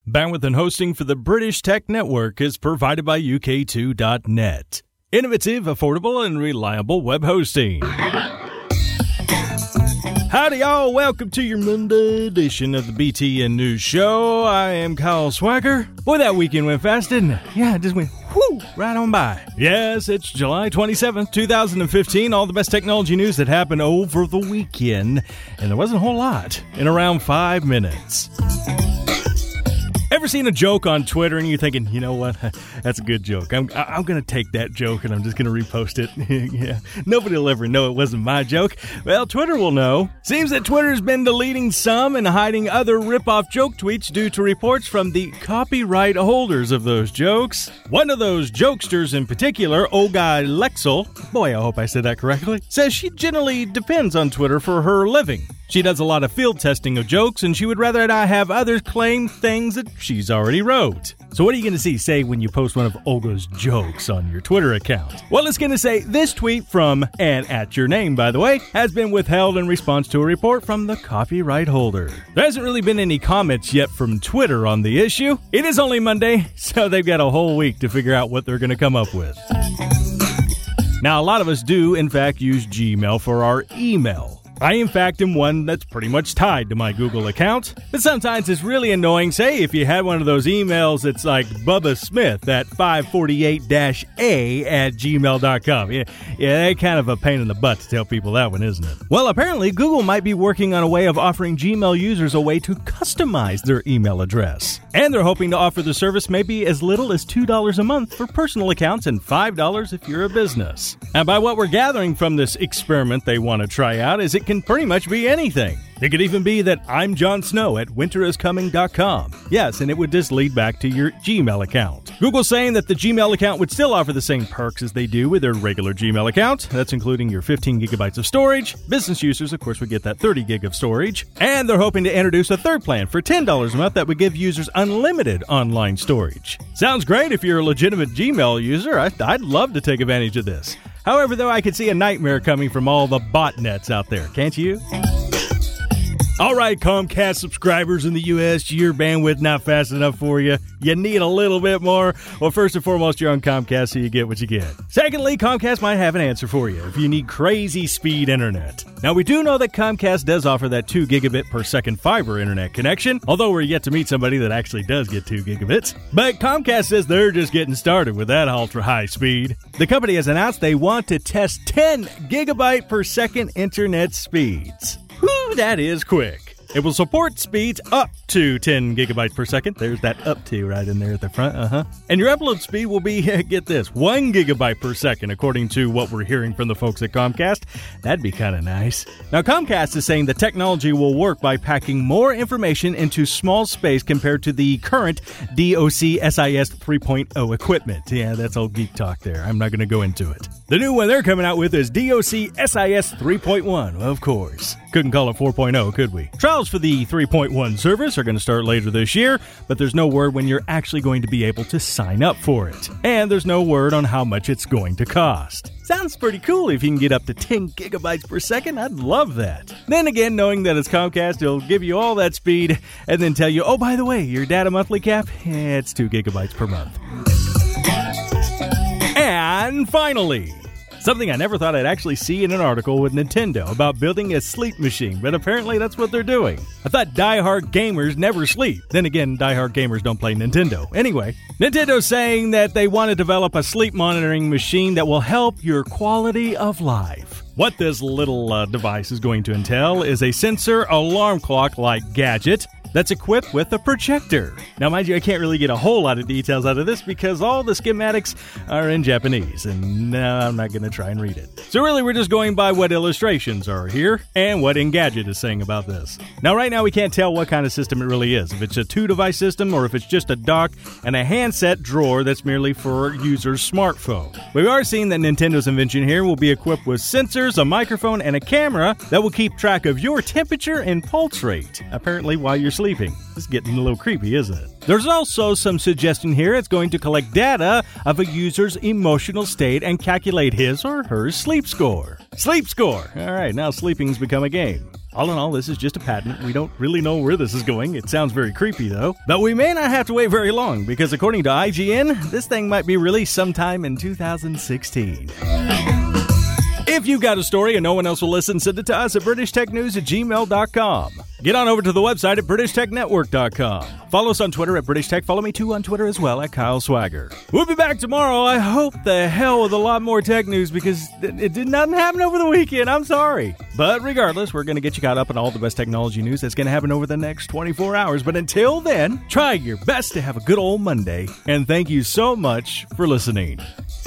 Bandwidth and hosting for the British Tech Network is provided by UK2.net. Innovative, affordable, and reliable web hosting. Howdy, y'all. Welcome to your Monday edition of the BTN News Show. I am Kyle Swagger. Boy, that weekend went fast, didn't it? Yeah, it just went whoo, right on by. Yes, it's July 27th, 2015. All the best technology news that happened over the weekend. And there wasn't a whole lot in around 5 minutes. Ever seen a joke on Twitter and you're thinking, you know what, that's a good joke. I'm going to take that joke and I'm just going to repost it. Yeah, nobody will ever know it wasn't my joke. Well, Twitter will know. Seems that Twitter's been deleting some and hiding other rip-off joke tweets due to reports from the copyright holders of those jokes. One of those jokesters in particular, Olga Lexel, boy, I hope I said that correctly, says she generally depends on Twitter for her living. She does a lot of field testing of jokes, and she would rather not have others claim things that she's already wrote. So what are you going to say when you post one of Olga's jokes on your Twitter account? Well, it's going to say, this tweet from, and at your name, by the way, has been withheld in response to a report from the copyright holder. There hasn't really been any comments yet from Twitter on the issue. It is only Monday, so they've got a whole week to figure out what they're going to come up with. Now, a lot of us do, in fact, use Gmail for our email. I, in fact, am one that's pretty much tied to my Google account. But sometimes it's really annoying. Say, if you had one of those emails that's like Bubba Smith at 548-A at gmail.com. Yeah, that's kind of a pain in the butt to tell people that one, isn't it? Well, apparently, Google might be working on a way of offering Gmail users a way to customize their email address. And they're hoping to offer the service maybe as little as $2 a month for personal accounts and $5 if you're a business. And by what we're gathering from this experiment they want to try out is it can pretty much be anything. It could even be that I'm Jon Snow at winteriscoming.com. Yes, and it would just lead back to your Gmail account. Google's saying that the Gmail account would still offer the same perks as they do with their regular Gmail account. That's including your 15 gigabytes of storage. Business users, of course, would get that 30 gig of storage. And they're hoping to introduce a third plan for $10 a month that would give users unlimited online storage. Sounds great if you're a legitimate Gmail user. I'd love to take advantage of this. However, though, I could see a nightmare coming from all the botnets out there, can't you? All right, Comcast subscribers in the U.S., your bandwidth not fast enough for you. You need a little bit more. Well, first and foremost, you're on Comcast, so you get what you get. Secondly, Comcast might have an answer for you if you need crazy speed internet. Now, we do know that Comcast does offer that 2 gigabit per second fiber internet connection, although we're yet to meet somebody that actually does get 2 gigabits. But Comcast says they're just getting started with that ultra-high speed. The company has announced they want to test 10 gigabyte per second internet speeds. Whew, that is quick. It will support speeds up to 10 gigabytes per second. There's that up to right in there at the front. And your upload speed will be, get this, 1 gigabyte per second, according to what we're hearing from the folks at Comcast. That'd be kind of nice. Now, Comcast is saying the technology will work by packing more information into small space compared to the current DOC SIS 3.0 equipment. Yeah, that's old geek talk there. I'm not going to go into it. The new one they're coming out with is DOC SIS 3.1, of course. Couldn't call it 4.0, could we? Trials for the 3.1 service are going to start later this year, but there's no word when you're actually going to be able to sign up for it. And there's no word on how much it's going to cost. Sounds pretty cool if you can get up to 10 gigabytes per second. I'd love that. Then again, knowing that it's Comcast, it'll give you all that speed and then tell you, oh, by the way, your data monthly cap, it's 2 gigabytes per month. And finally, something I never thought I'd actually see in an article with Nintendo about building a sleep machine, but apparently that's what they're doing. I thought diehard gamers never sleep. Then again, diehard gamers don't play Nintendo. Anyway, Nintendo's saying that they want to develop a sleep monitoring machine that will help your quality of life. What this little device is going to entail is a sensor alarm clock-like gadget that's equipped with a projector. Now, mind you, I can't really get a whole lot of details out of this because all the schematics are in Japanese, and no, I'm not going to try and read it. So really, we're just going by what illustrations are here and what Engadget is saying about this. Now, right now, we can't tell what kind of system it really is, if it's a 2-device system or if it's just a dock and a handset drawer that's merely for a user's smartphone. We are seeing that Nintendo's invention here will be equipped with sensors sensors, a microphone, and a camera that will keep track of your temperature and pulse rate, apparently while you're sleeping. This is getting a little creepy, isn't it? There's also some suggestion here. It's going to collect data of a user's emotional state and calculate his or her sleep score. Sleep score! All right, now sleeping's become a game. All in all, this is just a patent. We don't really know where this is going. It sounds very creepy, though. But we may not have to wait very long, because according to IGN, this thing might be released sometime in 2016. If you've got a story and no one else will listen, send it to us at BritishTechNews@gmail.com. Get on over to the website at BritishTechNetwork.com. Follow us on Twitter at British Tech. Follow me, too, on Twitter as well, at Kyle Swagger. We'll be back tomorrow, I hope the hell, with a lot more tech news, because it did not happen over the weekend. I'm sorry. But regardless, we're going to get you caught up on all the best technology news that's going to happen over the next 24 hours. But until then, try your best to have a good old Monday. And thank you so much for listening.